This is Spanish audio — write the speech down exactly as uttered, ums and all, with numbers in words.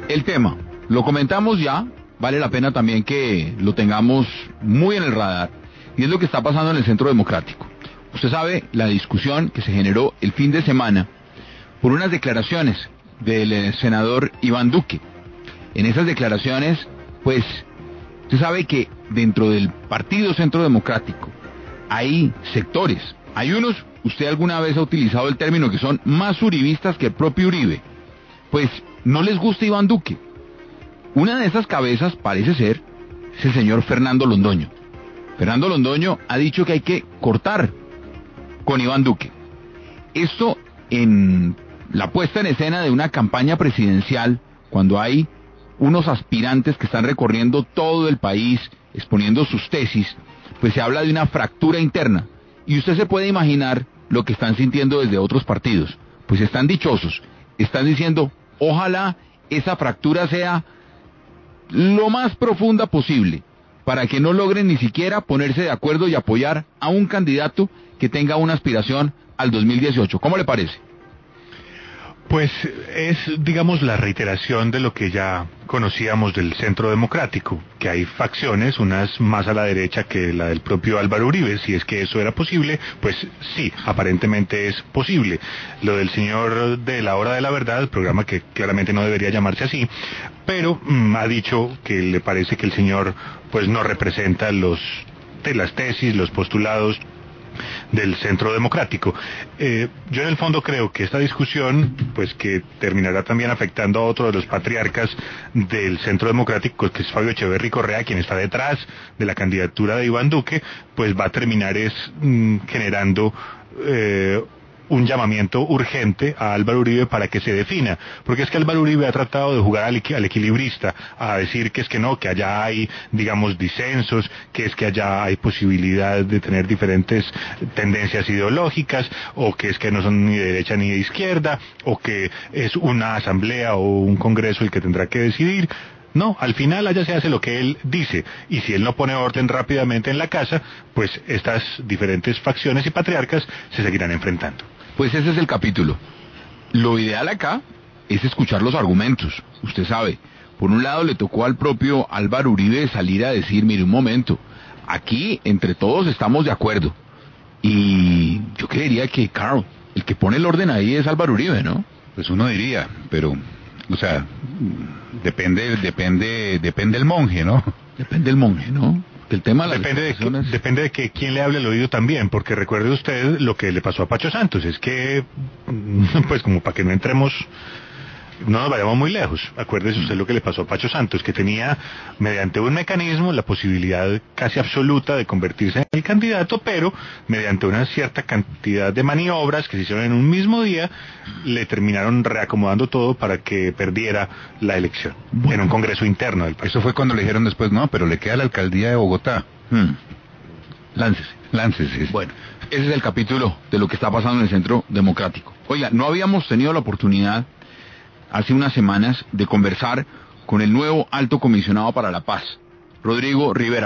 El tema, lo comentamos ya, vale la pena también que lo tengamos muy en el radar, y es lo que está pasando en el Centro Democrático. Usted sabe la discusión que se generó el fin de semana por unas declaraciones del senador Iván Duque. En esas declaraciones, pues, usted sabe que dentro del Partido Centro Democrático hay sectores, hay unos, usted alguna vez ha utilizado el término, que son más uribistas que el propio Uribe, pues no les gusta Iván Duque. Una de esas cabezas parece ser es el señor Fernando Londoño. Fernando Londoño ha dicho que hay que cortar con Iván Duque. Esto en la puesta en escena de una campaña presidencial, cuando hay unos aspirantes que están recorriendo todo el país exponiendo sus tesis, pues se habla de una fractura interna. Y usted se puede imaginar lo que están sintiendo desde otros partidos. Pues están dichosos, están diciendo, ojalá esa fractura sea lo más profunda posible, para que no logren ni siquiera ponerse de acuerdo y apoyar a un candidato que tenga una aspiración al dos mil dieciocho. ¿Cómo le parece? Pues es, digamos, la reiteración de lo que ya conocíamos del Centro Democrático, que hay facciones, unas más a la derecha que la del propio Álvaro Uribe. Si es que eso era posible, pues sí, aparentemente es posible. Lo del señor de la Hora de la Verdad, el programa que claramente no debería llamarse así, pero mmm, ha dicho que le parece que el señor pues no representa los de las tesis, los postulados del Centro Democrático. Eh, yo en el fondo creo que esta discusión, pues que terminará también afectando a otro de los patriarcas del Centro Democrático, que es Fabio Echeverry Correa, quien está detrás de la candidatura de Iván Duque, pues va a terminar es mmm, generando eh, un llamamiento urgente a Álvaro Uribe para que se defina, porque es que Álvaro Uribe ha tratado de jugar al, al equilibrista, a decir que es que no, que allá hay, digamos, disensos, que es que allá hay posibilidad de tener diferentes tendencias ideológicas, o que es que no son ni de derecha ni de izquierda, o que es una asamblea o un congreso el que tendrá que decidir. No, al final allá se hace lo que él dice, y si él no pone orden rápidamente en la casa, pues estas diferentes facciones y patriarcas se seguirán enfrentando. Pues ese es el capítulo. Lo ideal acá es escuchar los argumentos. Usted sabe, por un lado le tocó al propio Álvaro Uribe salir a decir, mire un momento, aquí entre todos estamos de acuerdo. Y yo creería que, Carl, el que pone el orden ahí es Álvaro Uribe, ¿no? Pues uno diría, pero, o sea, depende, depende, depende del monje, ¿no? Depende del monje, ¿no? El tema de depende, de que, depende de que quién le hable al oído también, porque recuerde usted lo que le pasó a Pacho Santos, es que, pues como para que no entremos, no nos vayamos muy lejos, acuérdese usted lo que le pasó a Pacho Santos, que tenía, mediante un mecanismo, la posibilidad casi absoluta de convertirse en el candidato, pero mediante una cierta cantidad de maniobras que se hicieron en un mismo día, le terminaron reacomodando todo para que perdiera la elección, bueno, en un congreso interno del país. Eso fue cuando le dijeron después, no, pero le queda la alcaldía de Bogotá. Hmm. Láncese. Láncese. Bueno, ese es el capítulo de lo que está pasando en el Centro Democrático. Oiga, no habíamos tenido la oportunidad hace unas semanas de conversar con el nuevo Alto Comisionado para la Paz, Rodrigo Rivera.